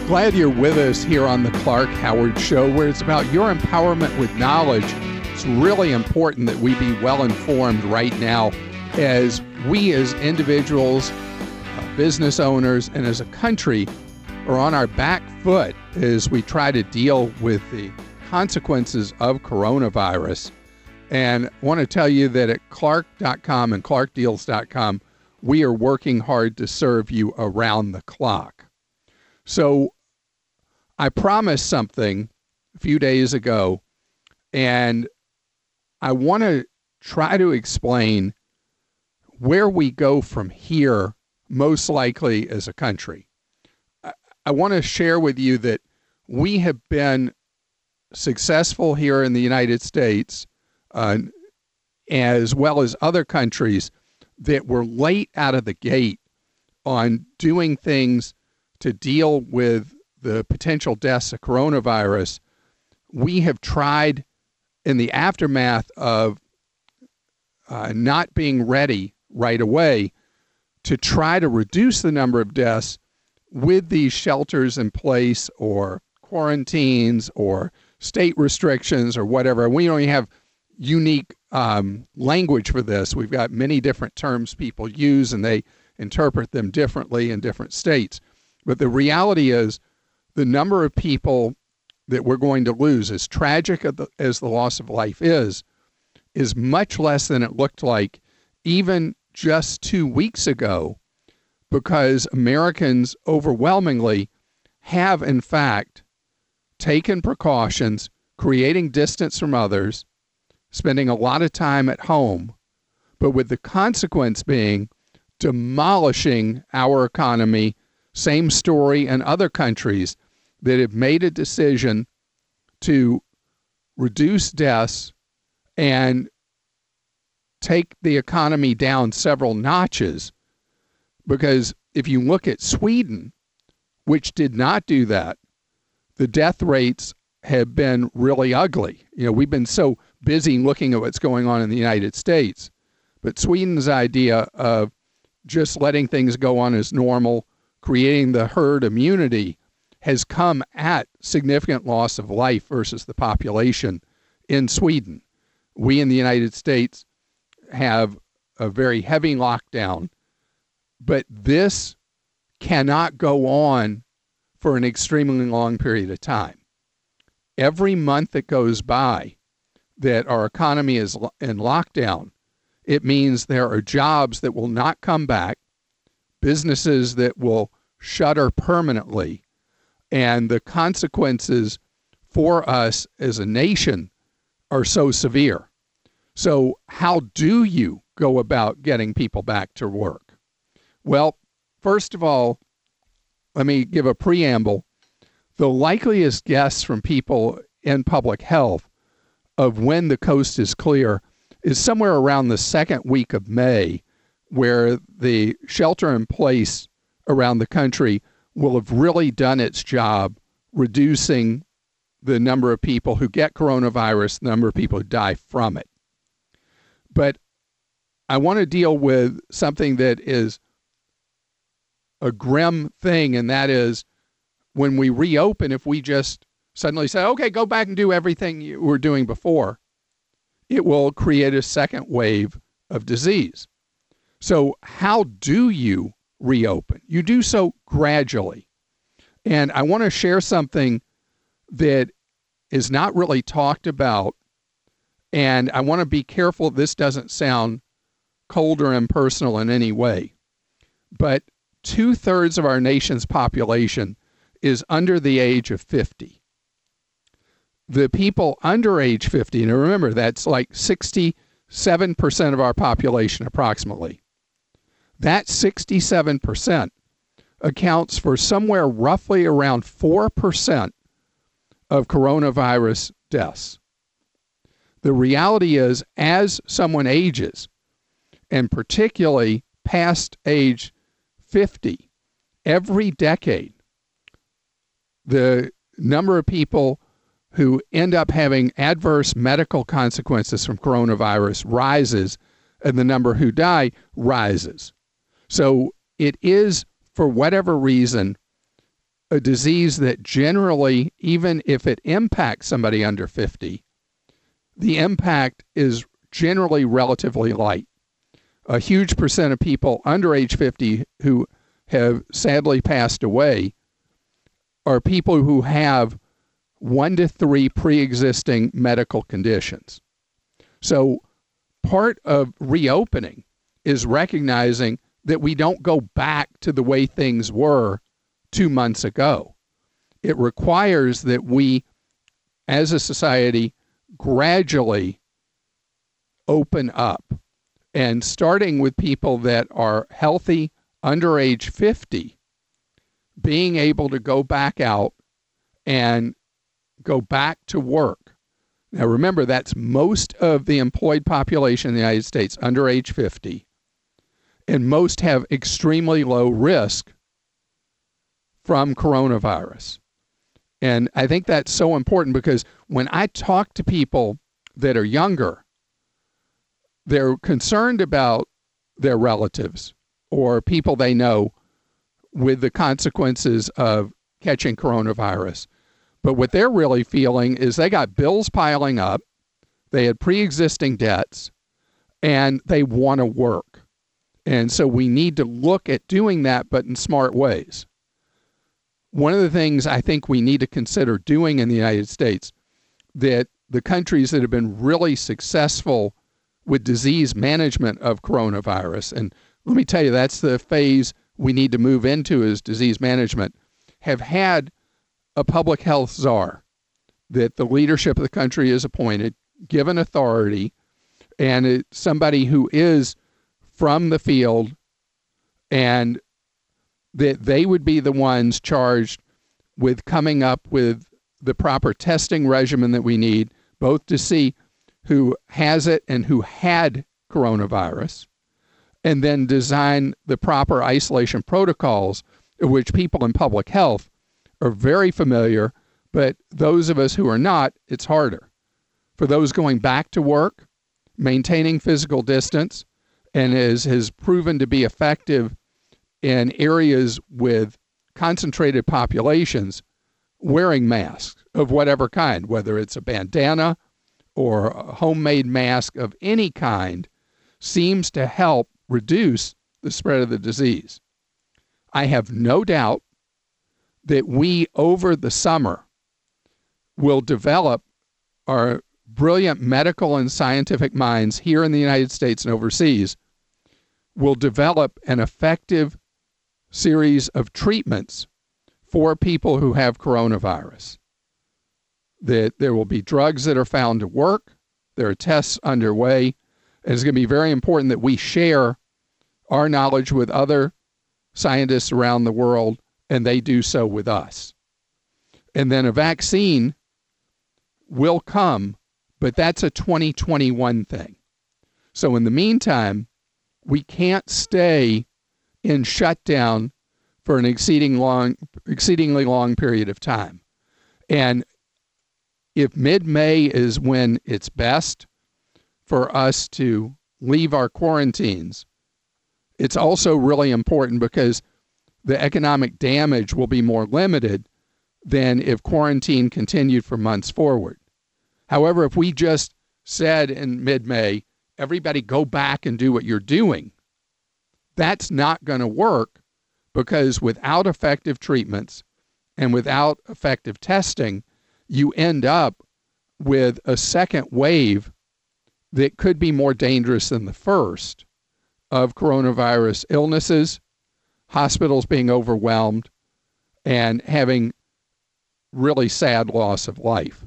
Glad you're with us here on the Clark Howard Show, where it's about your empowerment with knowledge. It's really important that we be well informed right now as we as individuals, business owners, and as a country are on our back foot as we try to deal with the consequences of coronavirus. And I want to tell you that at Clark.com and ClarkDeals.com, we are working hard to serve you around the clock. So I promised something a few days ago, and I want to try to explain where we go from here, most likely as a country. I want to share with you that we have been successful here in the United States, as well as other countries, that were late out of the gate on doing things to deal with the potential deaths of coronavirus. We have tried, in the aftermath of not being ready right away, to try to reduce the number of deaths with these shelters in place or quarantines or state restrictions or whatever. We don't even have unique language for this. We've got many different terms people use, and they interpret them differently in different states. But the reality is the number of people that we're going to lose, as tragic as the loss of life is much less than it looked like even just 2 weeks ago, because Americans overwhelmingly have, in fact, taken precautions, creating distance from others, spending a lot of time at home, but with the consequence being demolishing our economy. Same story in other countries that have made a decision to reduce deaths and take the economy down several notches. Because if you look at Sweden, which did not do that, the death rates have been really ugly. You know, we've been so busy looking at what's going on in the United States. But Sweden's idea of just letting things go on as normal, creating the herd immunity, has come at significant loss of life versus the population in Sweden. We in the United States have a very heavy lockdown, but this cannot go on for an extremely long period of time. Every month that goes by that our economy is in lockdown, it means there are jobs that will not come back, businesses that will shutter permanently, and the consequences for us as a nation are so severe. So how do you go about getting people back to work? Well, first of all, let me give a preamble. The likeliest guess from people in public health of when the coast is clear is somewhere around the second week of May, where the shelter in place around the country will have really done its job reducing the number of people who get coronavirus, the number of people who die from it. But I want to deal with something that is a grim thing, and that is when we reopen, if we just suddenly say, okay, go back and do everything you were doing before, it will create a second wave of disease. So how do you reopen? You do so gradually. And I want to share something that is not really talked about, and I want to be careful this doesn't sound cold or impersonal in any way. But 2/3 of our nation's population is under the age of 50. The people under age 50, and remember that's like 67% of our population approximately, that 67% accounts for somewhere roughly around 4% of coronavirus deaths. The reality is, as someone ages, and particularly past age 50, every decade, the number of people who end up having adverse medical consequences from coronavirus rises, and the number who die rises. So it is, for whatever reason, a disease that generally, even if it impacts somebody under 50, the impact is generally relatively light. A huge percent of people under age 50 who have sadly passed away are people who have 1 to 3 pre-existing medical conditions. So part of reopening is recognizing that we don't go back to the way things were 2 months ago. It requires that we, as a society, gradually open up. And starting with people that are healthy under age 50, being able to go back out and go back to work. Now remember, that's most of the employed population in the United States under age 50, and most have extremely low risk from coronavirus. And I think that's so important because when I talk to people that are younger, they're concerned about their relatives or people they know with the consequences of catching coronavirus. But what they're really feeling is they got bills piling up, they had pre-existing debts, and they want to work. And so we need to look at doing that, but in smart ways. One of the things I think we need to consider doing in the United States, that the countries that have been really successful with disease management of coronavirus, and let me tell you, that's the phase we need to move into is disease management, have had a public health czar that the leadership of the country is appointed, given authority, and it's somebody who is from the field, and that they would be the ones charged with coming up with the proper testing regimen that we need, both to see who has it and who had coronavirus, and then design the proper isolation protocols, which people in public health are very familiar, but those of us who are not, it's harder. For those going back to work, maintaining physical distance, and has proven to be effective in areas with concentrated populations, wearing masks of whatever kind, whether it's a bandana or a homemade mask of any kind, seems to help reduce the spread of the disease. I have no doubt that we, over the summer, will develop our brilliant medical and scientific minds here in the United States and overseas, will develop an effective series of treatments for people who have coronavirus. That there will be drugs that are found to work, there are tests underway, and it's going to be very important that we share our knowledge with other scientists around the world, and they do so with us. And then a vaccine will come, but that's a 2021 thing. So in the meantime, we can't stay in shutdown for an exceedingly long period of time. And if mid-May is when it's best for us to leave our quarantines, it's also really important because the economic damage will be more limited than if quarantine continued for months forward. However, if we just said in mid-May, everybody go back and do what you're doing, that's not going to work, because without effective treatments and without effective testing, you end up with a second wave that could be more dangerous than the first of coronavirus illnesses, hospitals being overwhelmed, and having really sad loss of life.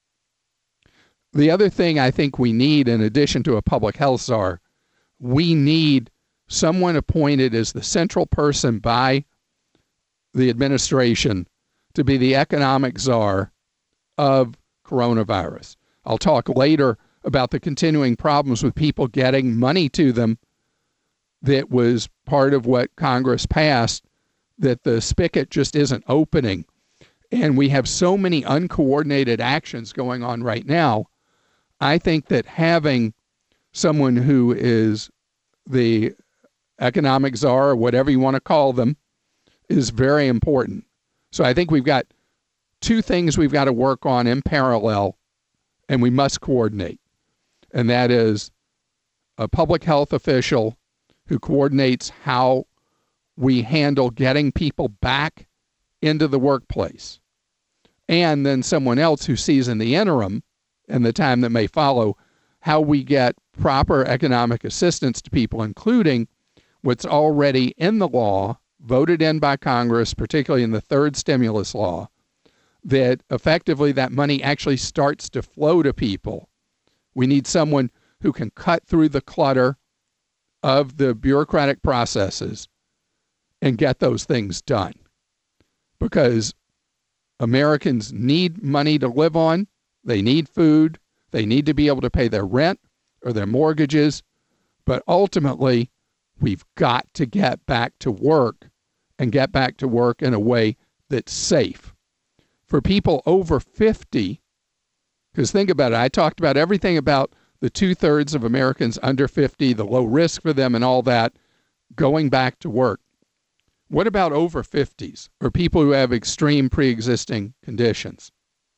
The other thing I think we need, in addition to a public health czar, we need someone appointed as the central person by the administration to be the economic czar of coronavirus. I'll talk later about the continuing problems with people getting money to them that was part of what Congress passed, that the spigot just isn't opening. And we have so many uncoordinated actions going on right now. I think that having someone who is the economic czar, or whatever you want to call them, is very important. So I think we've got two things we've got to work on in parallel, and we must coordinate. And that is a public health official who coordinates how we handle getting people back into the workplace. And then someone else who sees in the interim and the time that may follow how we get proper economic assistance to people, including what's already in the law, voted in by Congress, particularly in the third stimulus law, that effectively that money actually starts to flow to people. We need someone who can cut through the clutter of the bureaucratic processes and get those things done. Because Americans need money to live on. They need food. They need to be able to pay their rent or their mortgages. But ultimately, we've got to get back to work and get back to work in a way that's safe. For people over 50, because think about it, I talked about everything about the 2/3 of Americans under 50, the low risk for them and all that, going back to work. What about over 50s or people who have extreme pre-existing conditions?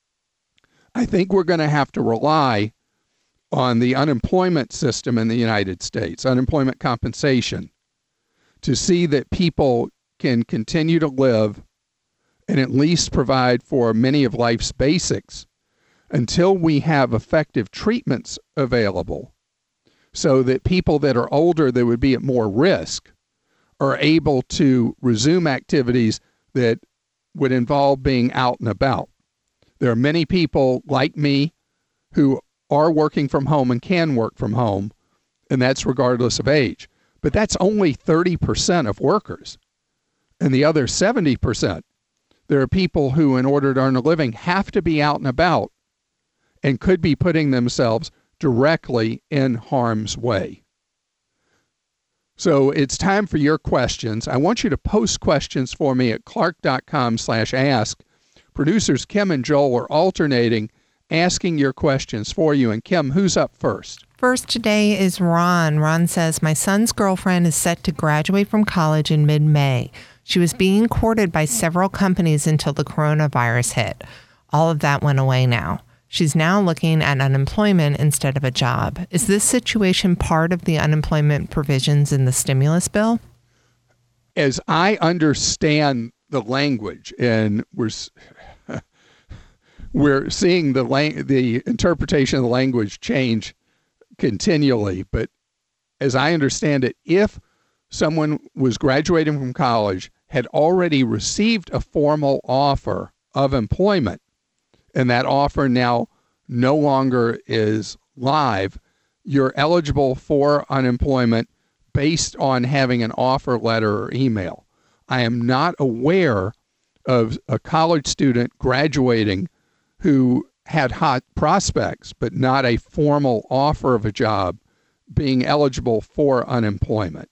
I think we're going to have to rely on the unemployment system in the United States, unemployment compensation, to see that people can continue to live and at least provide for many of life's basics until we have effective treatments available so that people that are older that would be at more risk are able to resume activities that would involve being out and about. There are many people like me who are working from home and can work from home, and that's regardless of age. But that's only 30% of workers. And the other 70%, there are people who, in order to earn a living, have to be out and about and could be putting themselves directly in harm's way. So it's time for your questions. I want you to post questions for me at clark.com/ask. Producers Kim and Joel are alternating asking your questions for you. And Kim, who's up first? First today is Ron. Ron says, my son's girlfriend is set to graduate from college in mid-May. She was being courted by several companies until the coronavirus hit. All of that went away now. She's now looking at unemployment instead of a job. Is this situation part of the unemployment provisions in the stimulus bill? As I understand the language, and we're seeing the interpretation of the language change continually, but as I understand it, if someone was graduating from college, had already received a formal offer of employment, and that offer now no longer is live, you're eligible for unemployment based on having an offer letter or email. I am not aware of a college student graduating who had hot prospects, but not a formal offer of a job, being eligible for unemployment.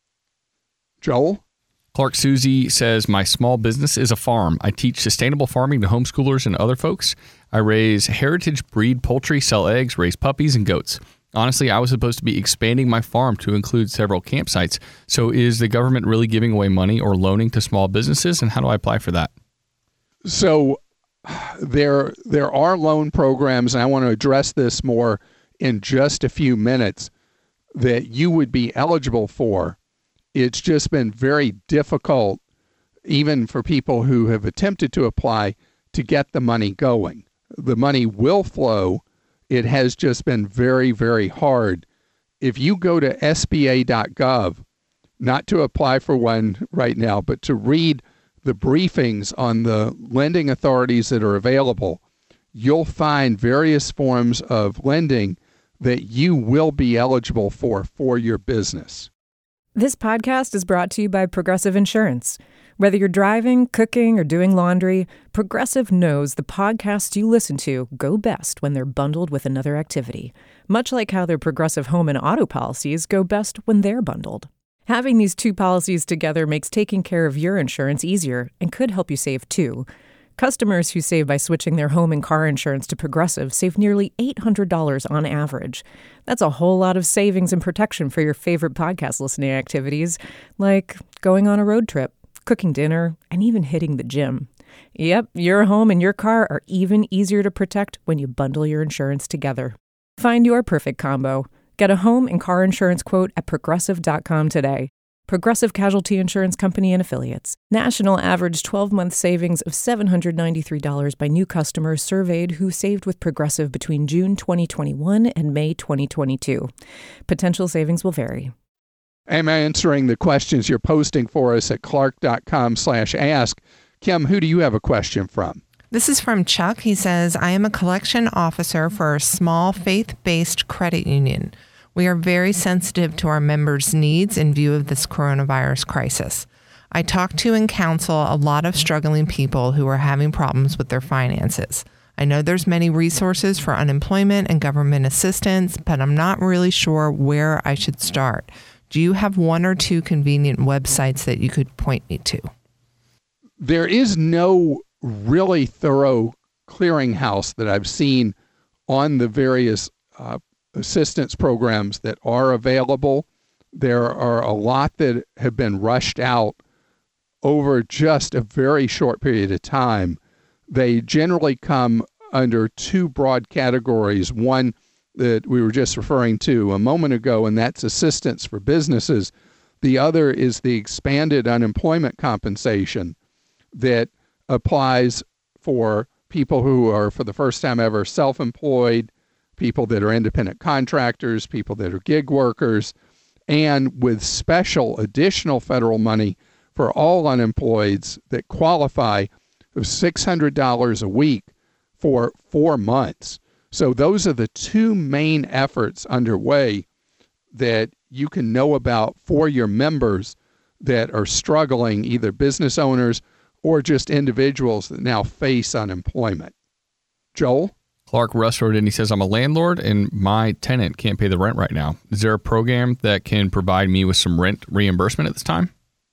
Joel? Clark Susie says, my small business is a farm. I teach sustainable farming to homeschoolers and other folks. I raise heritage breed poultry, sell eggs, raise puppies and goats. Honestly, I was supposed to be expanding my farm to include several campsites. So is the government really giving away money or loaning to small businesses? And how do I apply for that? So there are loan programs, and I want to address this more in just a few minutes, that you would be eligible for. It's just been very difficult, even for people who have attempted to apply, to get the money going. The money will flow. It has just been very, very hard. If you go to SBA.gov, not to apply for one right now, but to read the briefings on the lending authorities that are available, you'll find various forms of lending that you will be eligible for your business. This podcast is brought to you by Progressive Insurance. Whether you're driving, cooking, or doing laundry, Progressive knows the podcasts you listen to go best when they're bundled with another activity, much like how their Progressive home and auto policies go best when they're bundled. Having these two policies together makes taking care of your insurance easier and could help you save too. Customers who save by switching their home and car insurance to Progressive save nearly $800 on average. That's a whole lot of savings and protection for your favorite podcast listening activities, like going on a road trip, cooking dinner, and even hitting the gym. Yep, your home and your car are even easier to protect when you bundle your insurance together. Find your perfect combo. Get a home and car insurance quote at Progressive.com today. Progressive Casualty Insurance Company and Affiliates. National average 12-month savings of $793 by new customers surveyed who saved with Progressive between June 2021 and May 2022. Potential savings will vary. I'm answering the questions you're posting for us at clark.com/ask. Kim, who do you have a question from? This is from Chuck. He says, I am a collection officer for a small faith-based credit union. We are very sensitive to our members' needs in view of this coronavirus crisis. I talk to and counsel a lot of struggling people who are having problems with their finances. I know there's many resources for unemployment and government assistance, but I'm not really sure where I should start. Do you have one or two convenient websites that you could point me to? There is no really thorough clearinghouse that I've seen on the various assistance programs that are available. There are a lot that have been rushed out over just a very short period of time. They generally come under two broad categories. One that we were just referring to a moment ago, and that's assistance for businesses. The other is the expanded unemployment compensation that applies for people who are, for the first time ever, self-employed, people that are independent contractors, people that are gig workers, and with special additional federal money for all unemployeds that qualify of $600 a week for 4 months. So those are the two main efforts underway that you can know about for your members that are struggling, either business owners or just individuals that now face unemployment. Joel? Clark Russ wrote in, he says, I'm a landlord and my tenant can't pay the rent right now. Is there a program that can provide me with some rent reimbursement at this time?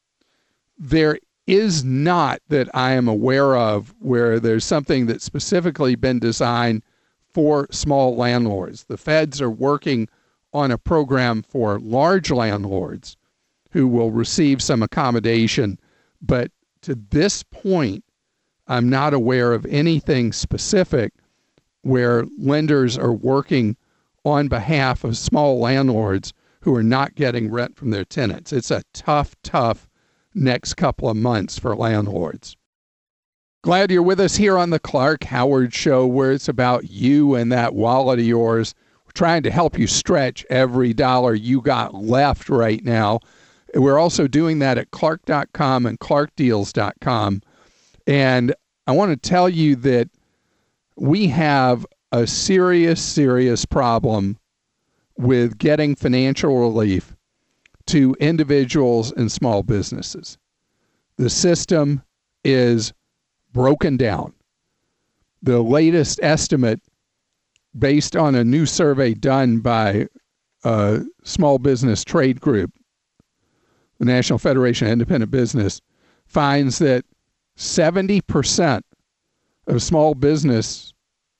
There is not that I am aware of where there's something that's specifically been designed for small landlords. The feds are working on a program for large landlords who will receive some accommodation, but to this point, I'm not aware of anything specific where lenders are working on behalf of small landlords who are not getting rent from their tenants. It's a tough next couple of months for landlords. Glad you're with us here on the Clark Howard Show, where it's about you and that wallet of yours. We're trying to help you stretch every dollar you got left right now. We're also doing that at clark.com and clarkdeals.com. And I want to tell you that we have a serious problem with getting financial relief to individuals and small businesses. The system is broken down. The latest estimate, based on a new survey done by a small business trade group, the National Federation of Independent Business, finds that 70% of small businesses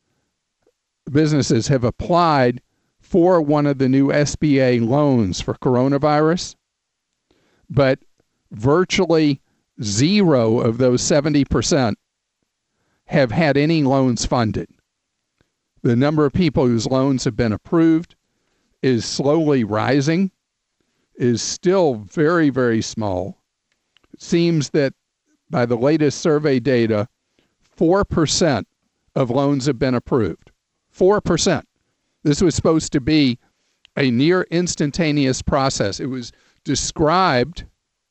have applied for one of the new SBA loans for coronavirus, but virtually zero of those 70% have had any loans funded. The number of people whose loans have been approved is slowly rising, is still very small. It seems that by the latest survey data, 4% of loans have been approved. 4%. This was supposed to be a near instantaneous process. It was described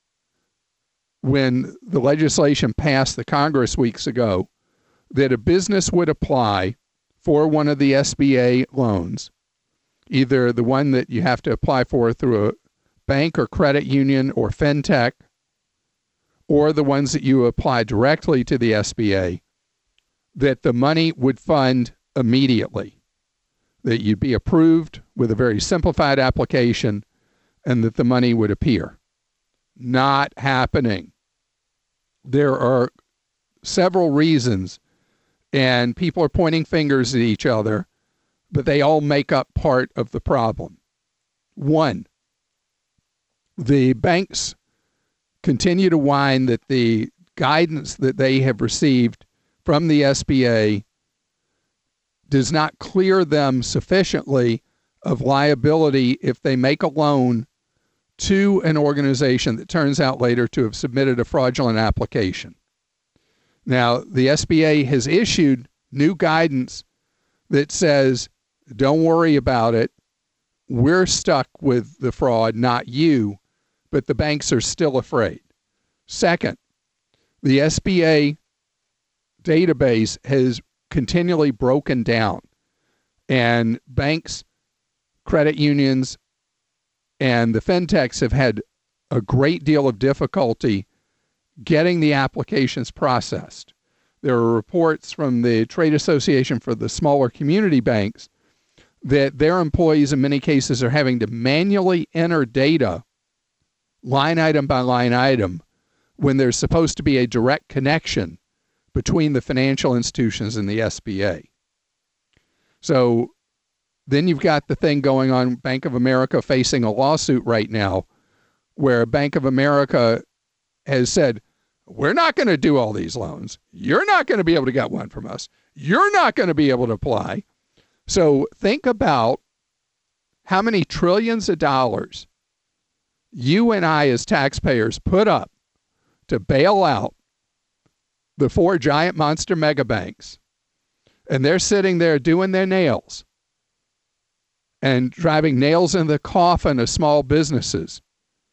when the legislation passed the Congress weeks ago that a business would apply for one of the SBA loans, either the one that you have to apply for through a bank or credit union or fintech, or the ones that you apply directly to the SBA, that the money would fund immediately, that you'd be approved with a very simplified application, and that the money would appear. Not happening. There are several reasons, and people are pointing fingers at each other, but they all make up part of the problem. One, the banks continue to whine that the guidance that they have received from the SBA does not clear them sufficiently of liability if they make a loan to an organization that turns out later to have submitted a fraudulent application. Now, the SBA has issued new guidance that says, don't worry about it. We're stuck with the fraud, not you, but the banks are still afraid. Second, the SBA database has continually broken down, and banks, credit unions, and the fintechs have had a great deal of difficulty getting the applications processed. There are reports from the Trade Association for the Smaller Community Banks that their employees in many cases are having to manually enter data line item by line item when there's supposed to be a direct connection between the financial institutions and the SBA. So then you've got the thing going on, Bank of America facing a lawsuit right now where Bank of America has said, we're not going to do all these loans. You're not going to be able to get one from us. You're not going to be able to apply. So think about how many trillions of dollars you and I as taxpayers put up to bail out the 4 giant monster mega banks. And they're sitting there doing their nails and driving nails in the coffin of small businesses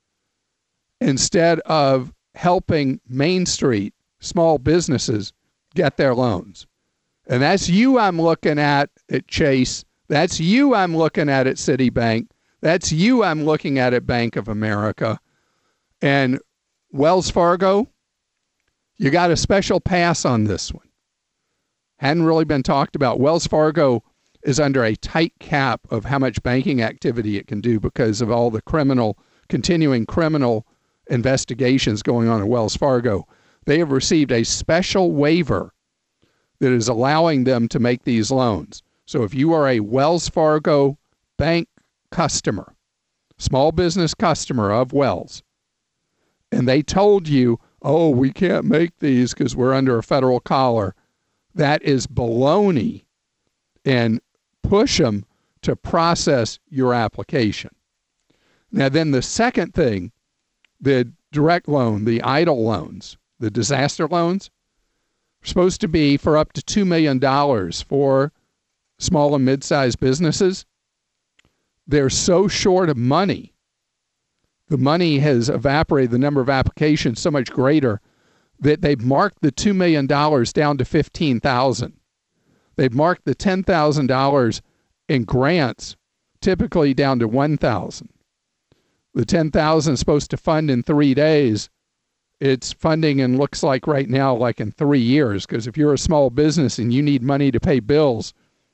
instead of helping Main Street small businesses get their loans. And that's you I'm looking at Chase. That's you I'm looking at Citibank. That's you I'm looking at Bank of America. And Wells Fargo, you got a special pass on this one. Hadn't really been talked about. Wells Fargo is under a tight cap of how much banking activity it can do because of all the continuing criminal investigations going on at Wells Fargo. They have received a special waiver that is allowing them to make these loans. So if you are a Wells Fargo bank customer, small business customer of Wells, and they told you, oh, we can't make these because we're under a federal collar, that is baloney, and push them to process your application. Now, then the second thing, the direct loan, the EIDL loans, the disaster loans, are supposed to be for up to $2 million for small and mid-sized businesses. They're so short of money. The money has evaporated, the number of applications so much greater that they've marked the $2 million down to $15,000. They've marked the $10,000 in grants typically down to $1,000. The $10,000 is supposed to fund in 3 days. It's funding and looks like right now like in 3 years, because if you're a small business and you need money to pay bills,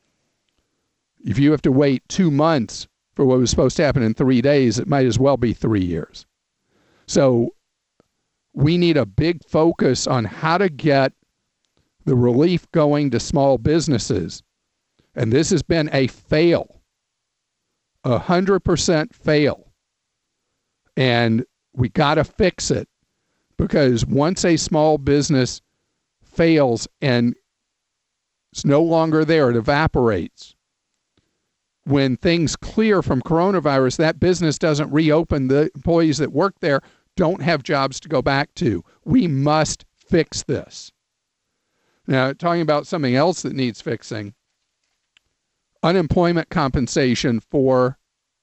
if you have to wait 2 months for what was supposed to happen in 3 days, it might as well be 3 years. So we need a big focus on how to get the relief going to small businesses. And this has been a fail, 100% fail. And we got to fix it, because once a small business fails and it's no longer there, it evaporates. When things clear from coronavirus, that business doesn't reopen. The employees that work there don't have jobs to go back to. We must fix this. Now, talking about something else that needs fixing, unemployment compensation for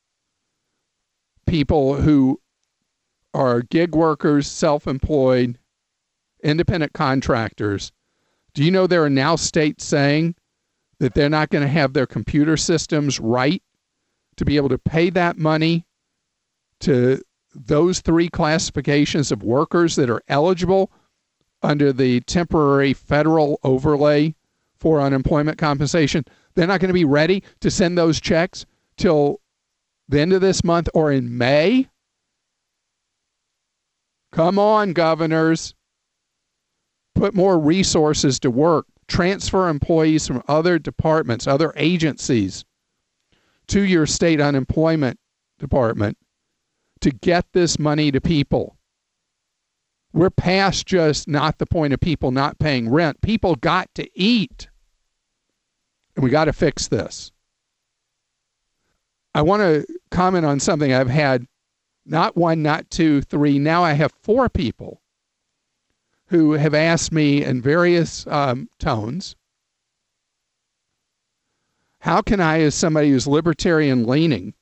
people who are gig workers, self-employed, independent contractors. Do you know there are now states saying that they're not going to have their computer systems right to be able to pay that money to those 3 classifications of workers that are eligible under the temporary federal overlay for unemployment compensation? They're not going to be ready to send those checks till the end of this month or in May? Come on, governors. Put more resources to work. Transfer employees from other departments, other agencies to your state unemployment department to get this money to people. We're past just not the point of people not paying rent. People got to eat. And we got to fix this. I want to comment on something. I've had not one, not two, three. Now I have 4 people who have asked me in various tones, how can I, as somebody who's libertarian leaning,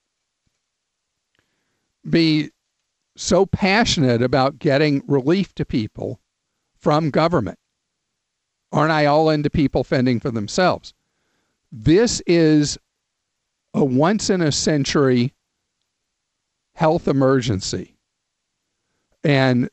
be so passionate about getting relief to people from government? Aren't I all into people fending for themselves? This is a once-in-a-century health emergency. And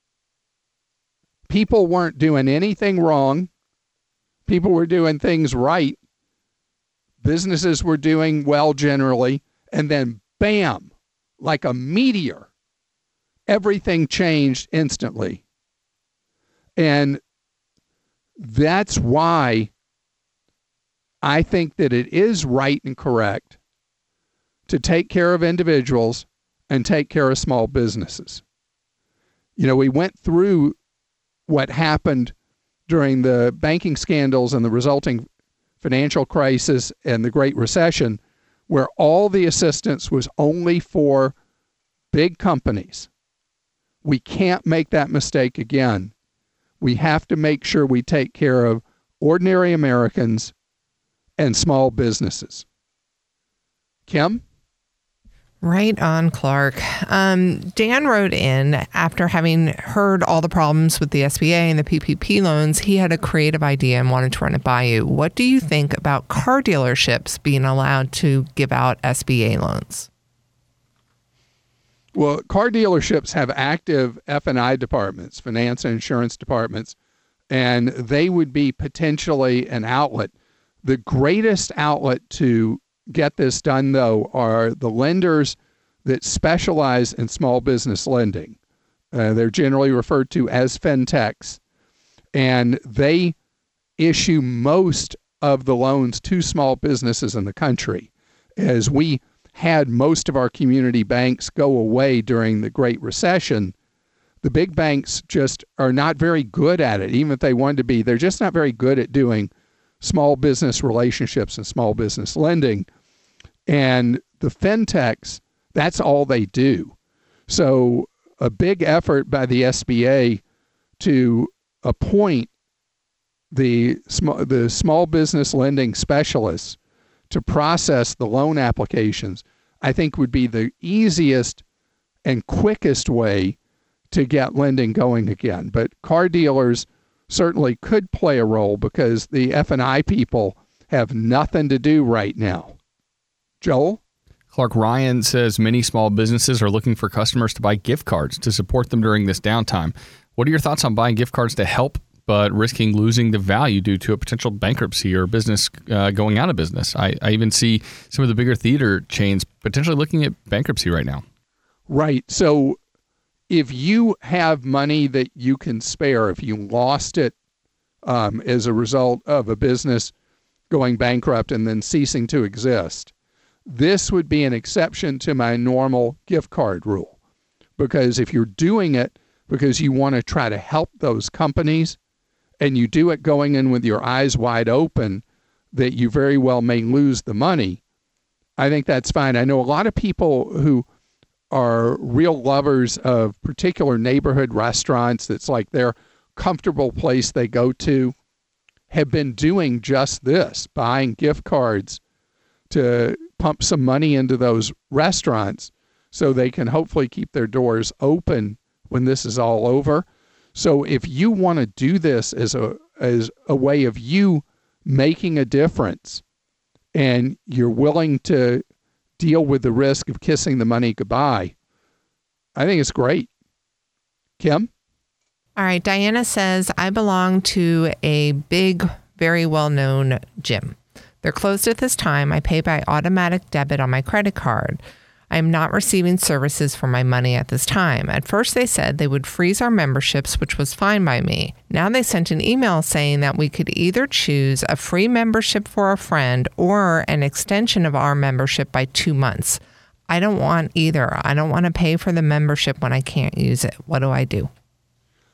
people weren't doing anything wrong. People were doing things right. Businesses were doing well generally. And then, bam, like a meteor, everything changed instantly. And that's why I think that it is right and correct to take care of individuals and take care of small businesses. You know, we went through what happened during the banking scandals and the resulting financial crisis and the Great Recession, where all the assistance was only for big companies. We can't make that mistake again. We have to make sure we take care of ordinary Americans and small businesses. Kim? Right on, Clark. Dan wrote in, after having heard all the problems with the SBA and the PPP loans, he had a creative idea and wanted to run it by you. What do you think about car dealerships being allowed to give out SBA loans? Well, car dealerships have active F&I departments, finance and insurance departments, and they would be potentially an outlet. The greatest outlet to get this done, though, are the lenders that specialize in small business lending. They're generally referred to as fintechs, and they issue most of the loans to small businesses in the country. As we had most of our community banks go away during the Great Recession, the big banks just are not very good at it. Even if they wanted to be, they're just not very good at doing small business relationships and small business lending. And the fintechs, that's all they do. So a big effort by the SBA to appoint the small business lending specialists to process the loan applications, I think would be the easiest and quickest way to get lending going again. But car dealers certainly could play a role because the F&I people have nothing to do right now. Joel? Clark, Ryan says many small businesses are looking for customers to buy gift cards to support them during this downtime. What are your thoughts on buying gift cards to help, but risking losing the value due to a potential bankruptcy or business going out of business? I even see some of the bigger theater chains potentially looking at bankruptcy right now. Right. So if you have money that you can spare, if you lost it as a result of a business going bankrupt and then ceasing to exist, this would be an exception to my normal gift card rule. Because if you're doing it because you want to try to help those companies and you do it going in with your eyes wide open that you very well may lose the money, I think that's fine. I know a lot of people who are real lovers of particular neighborhood restaurants that's like their comfortable place they go to, have been doing just this, buying gift cards to pump some money into those restaurants so they can hopefully keep their doors open when this is all over. So if you want to do this as a way of you making a difference and you're willing to deal with the risk of kissing the money goodbye, I think it's great. Kim? All right. Diana says, I belong to a big, very well-known gym. They're closed at this time. I pay by automatic debit on my credit card. I am not receiving services for my money at this time. At first, they said they would freeze our memberships, which was fine by me. Now they sent an email saying that we could either choose a free membership for a friend or an extension of our membership by 2 months. I don't want either. I don't want to pay for the membership when I can't use it. What do I do?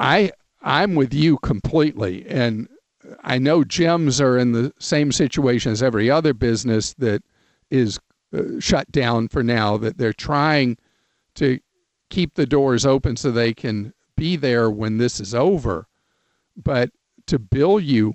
I'm with you completely. And I know gyms are in the same situation as every other business that is shut down for now, that they're trying to keep the doors open so they can be there when this is over. But to bill you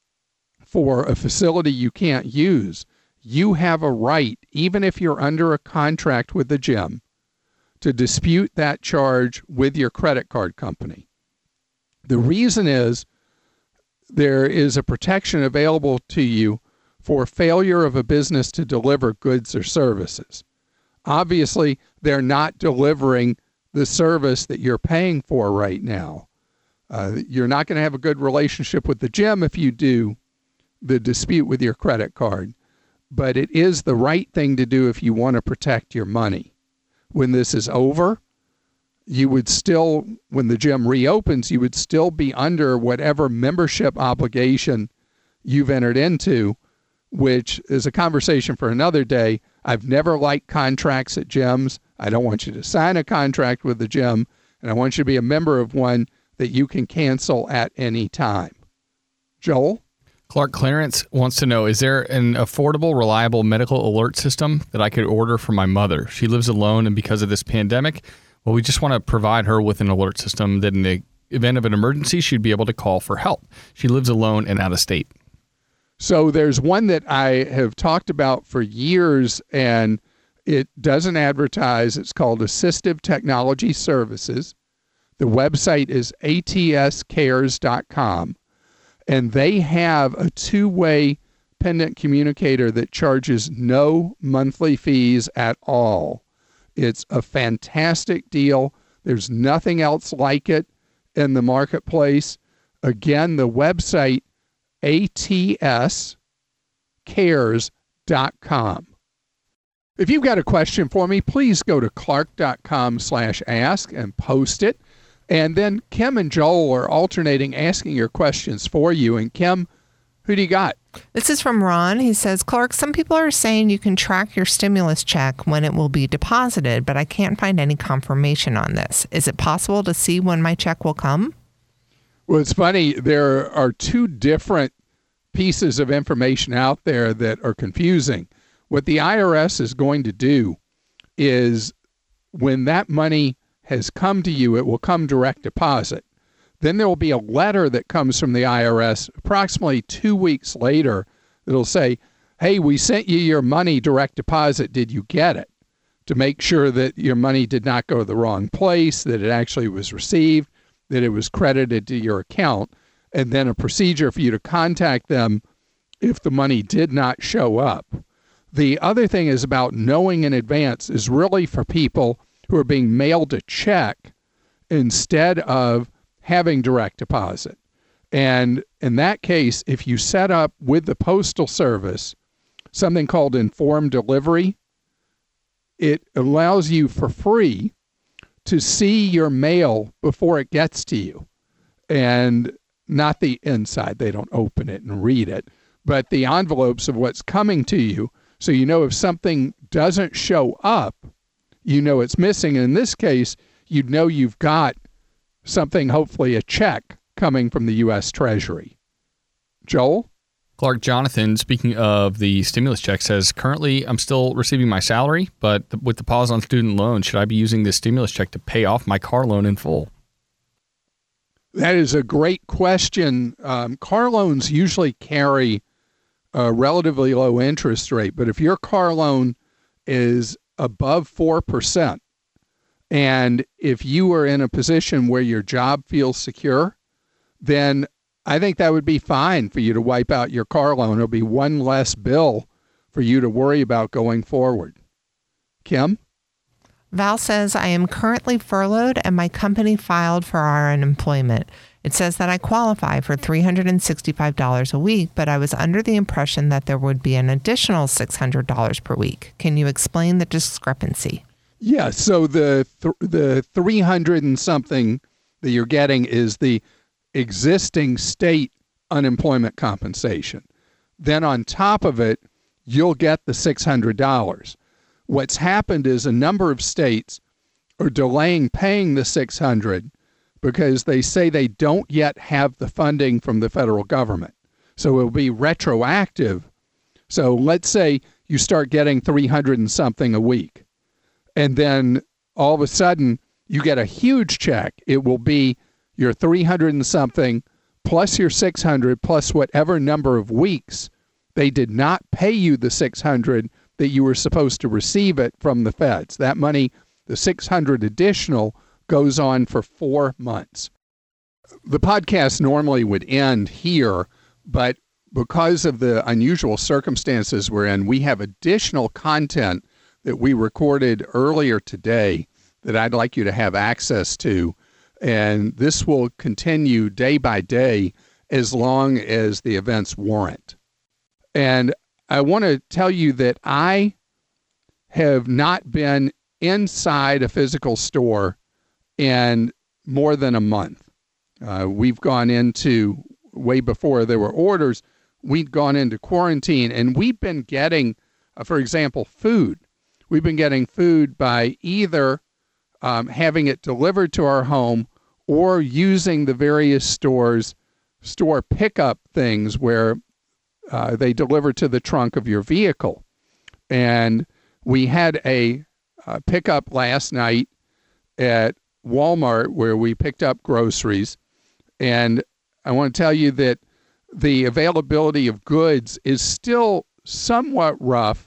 for a facility you can't use, you have a right, even if you're under a contract with the gym, to dispute that charge with your credit card company. The reason is there is a protection available to you for failure of a business to deliver goods or services. Obviously, they're not delivering the service that you're paying for right now. You're not going to have a good relationship with the gym if you do the dispute with your credit card, but it is the right thing to do if you want to protect your money. When this is over, you would still, when the gym reopens, you would still be under whatever membership obligation you've entered into, which is a conversation for another day. I've never liked contracts at gyms. I don't want you to sign a contract with the gym, and I want you to be a member of one that you can cancel at any time. Joel? Clark Clarence wants to know, is there an affordable, reliable medical alert system that I could order for my mother? She lives alone, and because of this pandemic, well, we just want to provide her with an alert system that in the event of an emergency, she'd be able to call for help. She lives alone and out of state. So there's one that I have talked about for years, and it doesn't advertise. It's called Assistive Technology Services. The website is atscares.com, and they have a two-way pendant communicator that charges no monthly fees at all. It's a fantastic deal. There's nothing else like it in the marketplace. Again, the website, atscares.com. If you've got a question for me, please go to clark.com/ask and post it. And then Kim and Joel are alternating asking your questions for you. And Kim, who do you got? This is from Ron. He says, Clark, some people are saying you can track your stimulus check when it will be deposited, but I can't find any confirmation on this. Is it possible to see when my check will come? Well, it's funny. There are two different pieces of information out there that are confusing. What the IRS is going to do is when that money has come to you, it will come direct deposit. Then there will be a letter that comes from the IRS approximately 2 weeks later that'll say, hey, we sent you your money direct deposit. Did you get it? To make sure that your money did not go to the wrong place, that it actually was received, that it was credited to your account, and then a procedure for you to contact them if the money did not show up. The other thing is about knowing in advance is really for people who are being mailed a check instead of having direct deposit. And in that case, if you set up with the Postal Service something called informed delivery, it allows you for free to see your mail before it gets to you. And not the inside, they don't open it and read it, but the envelopes of what's coming to you. So you know if something doesn't show up, you know it's missing. And in this case, you'd know you've got something, hopefully a check, coming from the U.S. Treasury. Joel? Clark Jonathan, speaking of the stimulus check, says, currently I'm still receiving my salary, but with the pause on student loans, should I be using this stimulus check to pay off my car loan in full? That is a great question. Car loans usually carry a relatively low interest rate, but if your car loan is above 4%, and if you are in a position where your job feels secure, then I think that would be fine for you to wipe out your car loan. It'll be one less bill for you to worry about going forward. Kim? Val says, I am currently furloughed and my company filed for our unemployment. It says that I qualify for $365 a week, but I was under the impression that there would be an additional $600 per week. Can you explain the discrepancy? Yeah, so the 300 and something that you're getting is the existing state unemployment compensation. Then on top of it, you'll get the $600. What's happened is a number of states are delaying paying the $600 because they say they don't yet have the funding from the federal government. So it will be retroactive. So let's say you start getting 300 and something a week, and then all of a sudden you get a huge check. It will be your 300 and something plus your 600 plus whatever number of weeks they did not pay you the 600 that you were supposed to receive it from the feds. That money, the 600 additional, goes on for 4 months. The podcast normally would end here, but because of the unusual circumstances we're in, we have additional content that we recorded earlier today that I'd like you to have access to. And this will continue day by day as long as the events warrant. And I want to tell you that I have not been inside a physical store in more than a month. We've gone into, way before there were orders, we'd gone into quarantine, and we've been getting, for example, food. We've been getting food by either having it delivered to our home or using the various store pickup things where they deliver to the trunk of your vehicle. And we had a pickup last night at Walmart where we picked up groceries. And I want to tell you that the availability of goods is still somewhat rough.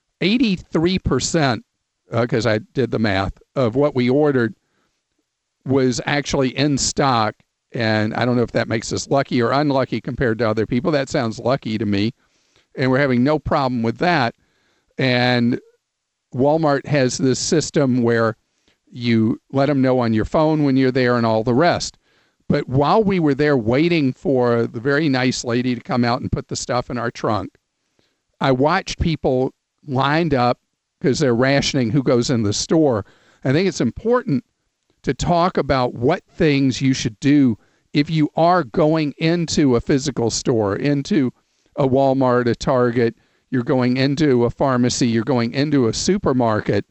83%, because I did the math, of what we ordered was actually in stock. And I don't know if that makes us lucky or unlucky compared to other people. That sounds lucky to me. And we're having no problem with that. And Walmart has this system where you let them know on your phone when you're there and all the rest. But while we were there waiting for the very nice lady to come out and put the stuff in our trunk, I watched people lined up because they're rationing who goes in the store. I think it's important to talk about what things you should do if you are going into a physical store, into a Walmart, a Target, you're going into a pharmacy, you're going into a supermarket.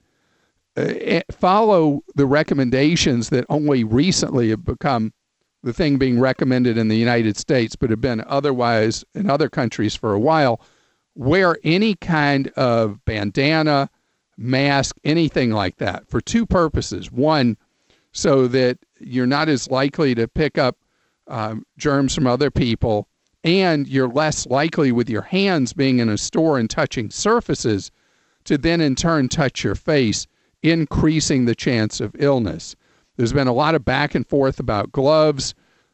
Follow the recommendations that only recently have become the thing being recommended in the United States, but have been otherwise in other countries for a while. Wear any kind of bandana, mask, anything like that for two purposes. One, so that you're not as likely to pick up germs from other people, and you're less likely with your hands being in a store and touching surfaces to then in turn touch your face, increasing the chance of illness. There's been a lot of back and forth about gloves.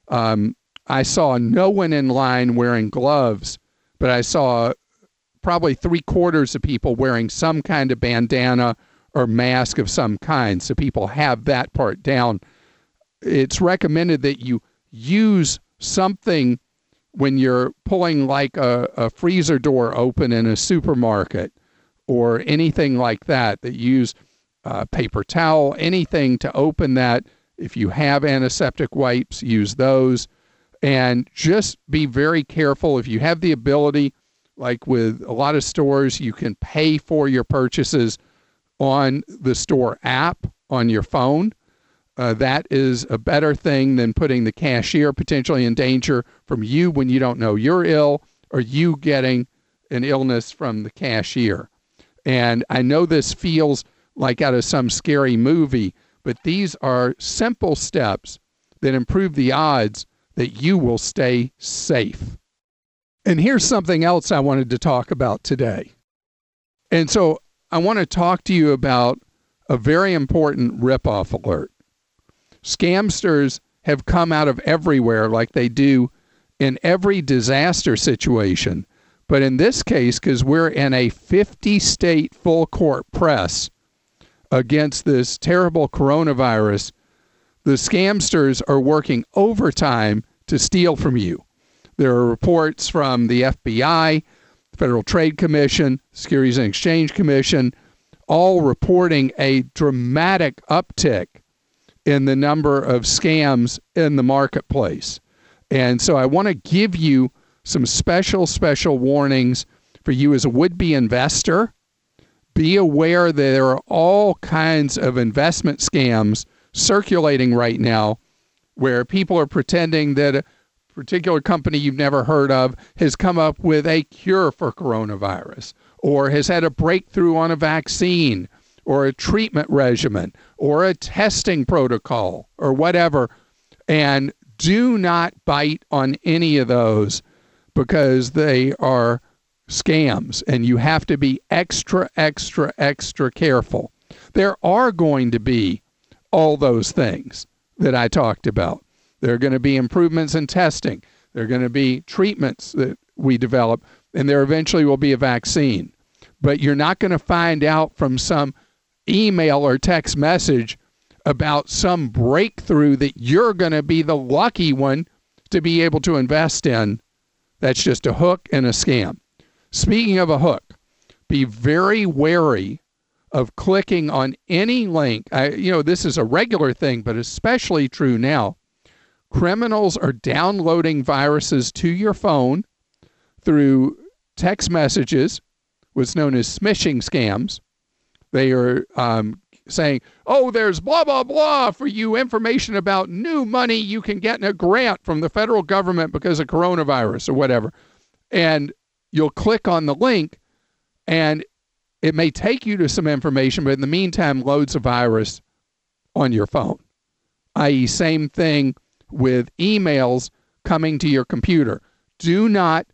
I saw no one in line wearing gloves, but I saw probably 3/4 of people wearing some kind of bandana or mask of some kind, so people have that part down. It's recommended that you use something when you're pulling like a freezer door open in a supermarket or anything like that, that you use paper towel, anything to open that. If you have antiseptic wipes, use those. And just be very careful. If you have the ability, like with a lot of stores, you can pay for your purchases on the store app on your phone. That is a better thing than putting the cashier potentially in danger from you when you don't know you're ill, or you getting an illness from the cashier. And I know this feels like out of some scary movie, but these are simple steps that improve the odds that you will stay safe. And here's something else I wanted to talk about today. And so I want to talk to you about a very important ripoff alert. Scamsters have come out of everywhere like they do in every disaster situation. But in this case, because we're in a 50-state full court press against this terrible coronavirus, the scamsters are working overtime to steal from you. There are reports from the FBI, Federal Trade Commission, Securities and Exchange Commission, all reporting a dramatic uptick in the number of scams in the marketplace. And so I want to give you some special warnings for you as a would-be investor. Be aware that there are all kinds of investment scams circulating right now where people are pretending that a particular company you've never heard of has come up with a cure for coronavirus, or has had a breakthrough on a vaccine, or a treatment regimen, or a testing protocol, or whatever. And do not bite on any of those, because they are scams, and you have to be extra, extra, extra careful. There are going to be all those things that I talked about. There are going to be improvements in testing. There are going to be treatments that we develop, and there eventually will be a vaccine. But you're not going to find out from some email or text message about some breakthrough that you're going to be the lucky one to be able to invest in. That's just a hook and a scam. Speaking of a hook, be very wary of clicking on any link. This is a regular thing, but especially true now. Criminals are downloading viruses to your phone through text messages, what's known as smishing scams. They are saying, oh, there's blah, blah, blah for you, information about new money you can get in a grant from the federal government because of coronavirus or whatever. And you'll click on the link, and it may take you to some information, but in the meantime, loads a virus on your phone, i.e. same thing with emails coming to your computer. Do not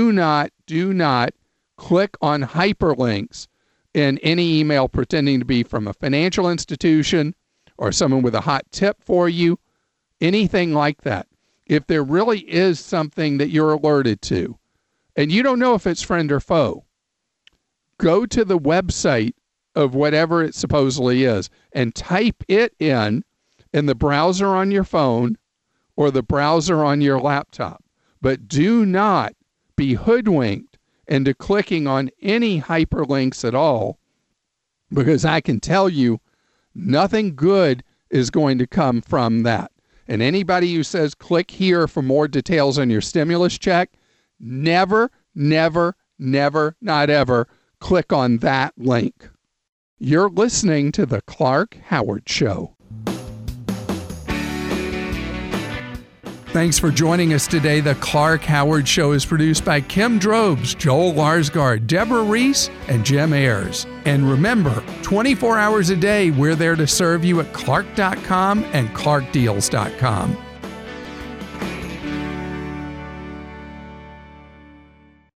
click on hyperlinks in any email pretending to be from a financial institution or someone with a hot tip for you, anything like that. If there really is something that you're alerted to, and you don't know if it's friend or foe, go to the website of whatever it supposedly is and type it in the browser on your phone or the browser on your laptop. But do not be hoodwinked into clicking on any hyperlinks at all, because I can tell you nothing good is going to come from that. And anybody who says click here for more details on your stimulus check, never, not ever click on that link. You're listening to The Clark Howard Show. Thanks for joining us today. The Clark Howard Show is produced by Kim Drobes, Joel Larsgaard, Deborah Reese, and Jim Ayers. And remember, 24 hours a day, we're there to serve you at Clark.com and ClarkDeals.com.